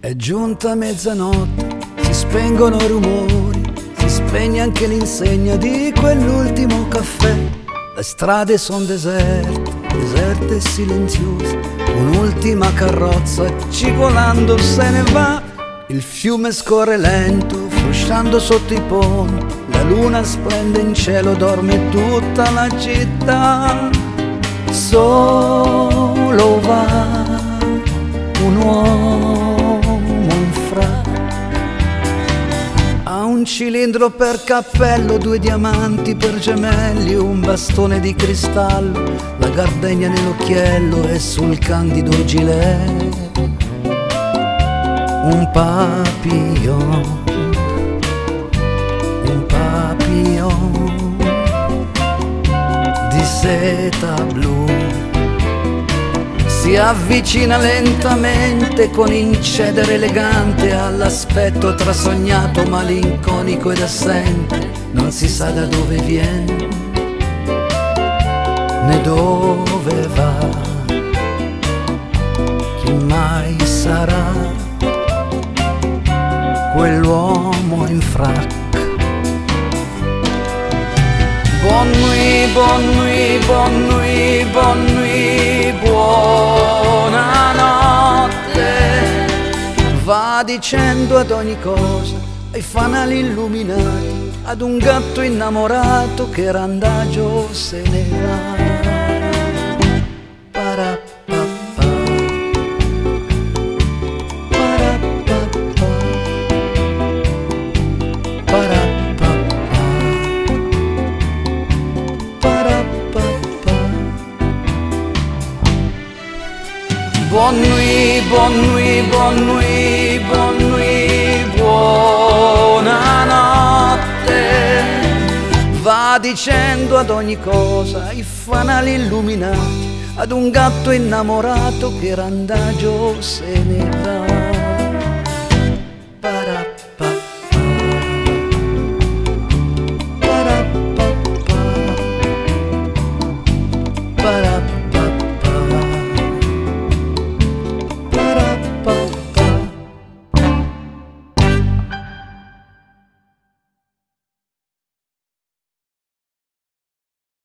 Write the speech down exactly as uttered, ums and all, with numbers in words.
È giunta mezzanotte, si spengono i rumori, si spegne anche l'insegna di quell'ultimo caffè. Le strade son deserte, deserte e silenziose, un'ultima carrozza cigolando se ne va. Il fiume scorre lento, frusciando sotto i ponti, la luna splende in cielo, dorme tutta la città. Solo va un uomo in frac, ha un cilindro per cappello, due diamanti per gemelli, un bastone di cristallo, la gardenia nell'occhiello e sul candido gilet un papillon, un papillon di seta blu. Si avvicina lentamente con incedere elegante all'aspetto trasognato, malinconico ed assente. Non si sa da dove viene né dove va, chi mai sarà quell'uomo in frac. Bonne nuit, bonne nuit, bonne nuit, bonne nuit, buonanotte. Va dicendo ad ogni cosa, ai fanali illuminati, ad un gatto innamorato che randagio se ne va. Bonne nuit, bonne nuit, bonne nuit, bonne nuit, buonanotte. Va dicendo ad ogni cosa, ai fanali illuminati, ad un gatto innamorato che randagio se ne va.